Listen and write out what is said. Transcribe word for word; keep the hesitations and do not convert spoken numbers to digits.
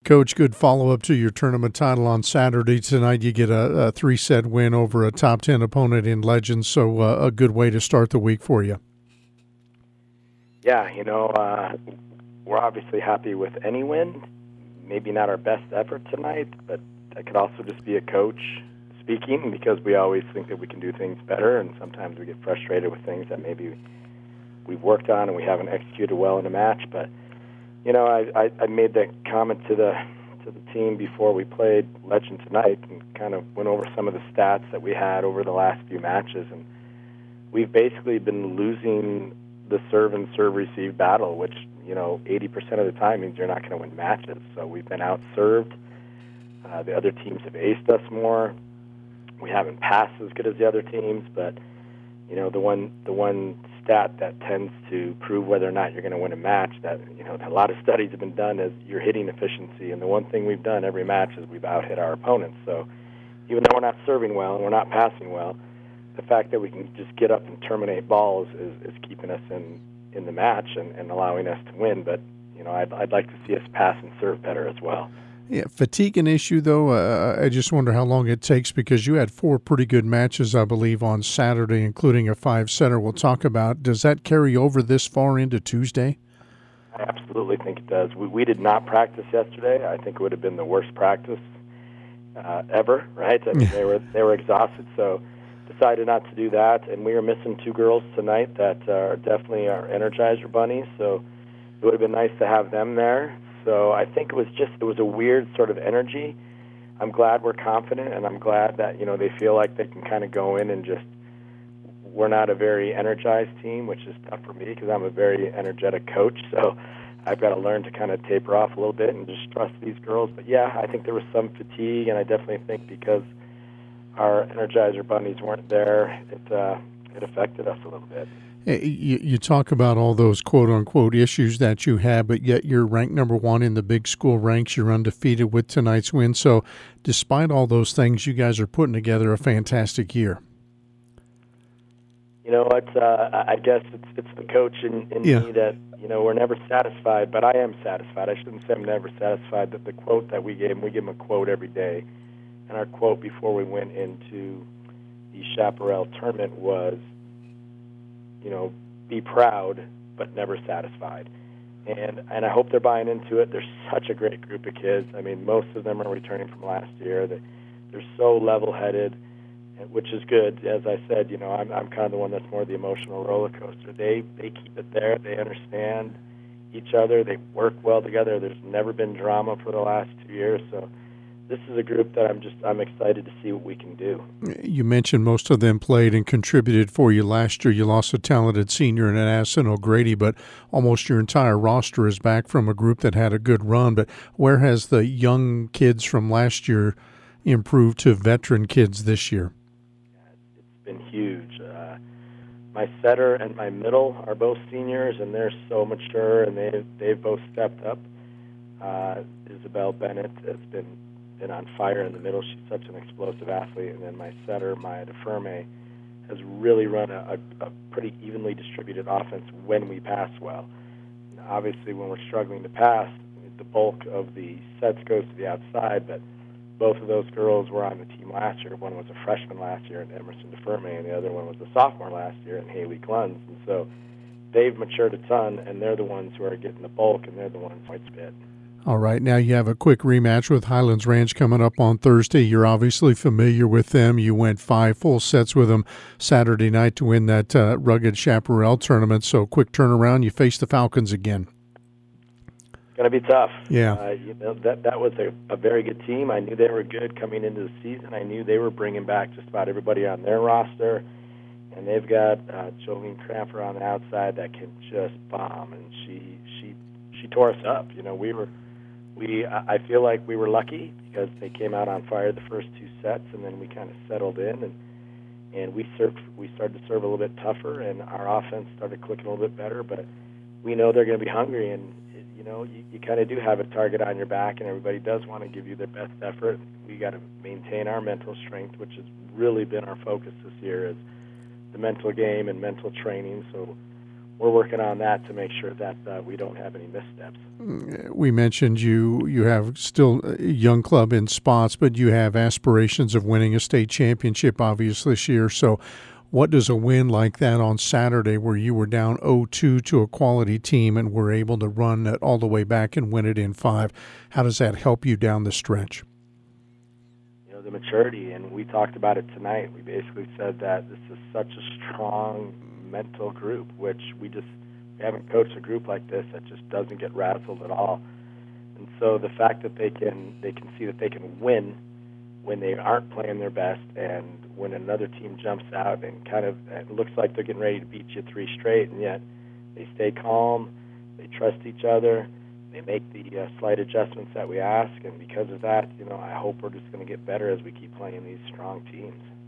Coach, good follow-up to your tournament title on Saturday. Tonight you get a, a three-set win over a top ten opponent in Legends, so uh, a good way to start the week for you. Yeah, you know, uh, we're obviously happy with any win. Maybe not our best effort tonight, but that could also just be a coach speaking, because we always think that we can do things better, and sometimes we get frustrated with things that maybe we've worked on and we haven't executed well in a match. But you know, I, I, I made that comment to the to the team before we played Legend tonight, and kind of went over some of the stats that we had over the last few matches, and we've basically been losing the serve and serve receive battle, which, you know, eighty percent of the time means you're not going to win matches. So we've been out-served. Uh, the other teams have aced us more. We haven't passed as good as the other teams, but, you know, the one the one stat that tends to prove whether or not you're going to win a match, that, you know, a lot of studies have been done, is your hitting efficiency. And the one thing we've done every match is we've out-hit our opponents. So even though we're not serving well and we're not passing well, the fact that we can just get up and terminate balls is, is keeping us in, in the match and, and allowing us to win. But, you know, I'd, I'd like to see us pass and serve better as well. Yeah, fatigue an issue, though. Uh, I just wonder how long it takes, because you had four pretty good matches, I believe, on Saturday, including a five-setter we'll talk about. Does that carry over this far into Tuesday? I absolutely think it does. We, we did not practice yesterday. I think it would have been the worst practice uh, ever, right? I mean, they were they were exhausted, so decided not to do that. And we were missing two girls tonight that are definitely our Energizer bunnies, so it would have been nice to have them there. So I think it was just, it was a weird sort of energy. I'm glad we're confident, and I'm glad that, you know, they feel like they can kind of go in and just, we're not a very energized team, which is tough for me because I'm a very energetic coach. So I've got to learn to kind of taper off a little bit and just trust these girls. But yeah, I think there was some fatigue, and I definitely think because our Energizer bunnies weren't there, it, uh, it affected us a little bit. You, you talk about all those quote-unquote issues that you have, but yet you're ranked number one in the big school ranks. You're undefeated with tonight's win. So despite all those things, you guys are putting together a fantastic year. You know what? Uh, I guess it's it's the coach in, in yeah. me that, you know, we're never satisfied, but I am satisfied. I shouldn't say I'm never satisfied. That the quote that we gave him, we give him a quote every day. And our quote before we went into the Chaparral tournament was, you know, be proud but never satisfied. And and I hope they're buying into it. They're such a great group of kids. I mean, most of them are returning from last year. They, they're so level-headed, which is good. As I said, you know, I'm I'm kind of the one that's more the emotional roller coaster. They they keep it there. They understand each other. They work well together. There's never been drama for the last two years. So this is a group that I'm just I'm excited to see what we can do. You mentioned most of them played and contributed for you last year. You lost a talented senior in Addison O'Grady, but almost your entire roster is back from a group that had a good run. But where has the young kids from last year improved to veteran kids this year? It's been huge. Uh, my setter and my middle are both seniors, and they're so mature, and they've, they've both stepped up. Uh, Isabel Bennett has been been on fire in the middle. She's such an explosive athlete. And then my setter, Maya DeFerme, has really run a, a, a pretty evenly distributed offense when we pass well. And obviously, when we're struggling to pass, the bulk of the sets goes to the outside, but both of those girls were on the team last year. One was a freshman last year in Emerson DeFerme, and the other one was a sophomore last year in Haley Kluns. And so they've matured a ton, and they're the ones who are getting the bulk, and they're the ones who spit. All right, now you have a quick rematch with Highlands Ranch coming up on Thursday. You're obviously familiar with them. You went five full sets with them Saturday night to win that uh, Rugged Chaparral tournament. So quick turnaround, you face the Falcons again. It's going to be tough. Yeah. Uh, you know, that that was a, a very good team. I knew they were good coming into the season. I knew they were bringing back just about everybody on their roster. And they've got uh, Jolene Cramper on the outside that can just bomb. And she she she tore us up. You know, we were... We, I feel like we were lucky because they came out on fire the first two sets, and then we kind of settled in, and and we served. We started to serve a little bit tougher, and our offense started clicking a little bit better. But we know they're going to be hungry, and you know you, you kind of do have a target on your back, and everybody does want to give you their best effort. We got to maintain our mental strength, which has really been our focus this year, is the mental game and mental training. So we're working on that to make sure that uh, we don't have any missteps. We mentioned you you have still a young club in spots, but you have aspirations of winning a state championship, obviously, this year. So what does a win like that on Saturday, where you were down oh two to a quality team and were able to run it all the way back and win it in five, how does that help you down the stretch? You know, the maturity, and we talked about it tonight. We basically said that this is such a strong mental group, which we just we haven't coached a group like this that just doesn't get rattled at all. And so the fact that they can they can see that they can win when they aren't playing their best, and when another team jumps out and kind of it looks like they're getting ready to beat you three straight, and yet they stay calm, they trust each other, they make the uh, slight adjustments that we ask, and because of that, you know, I hope we're just going to get better as we keep playing these strong teams.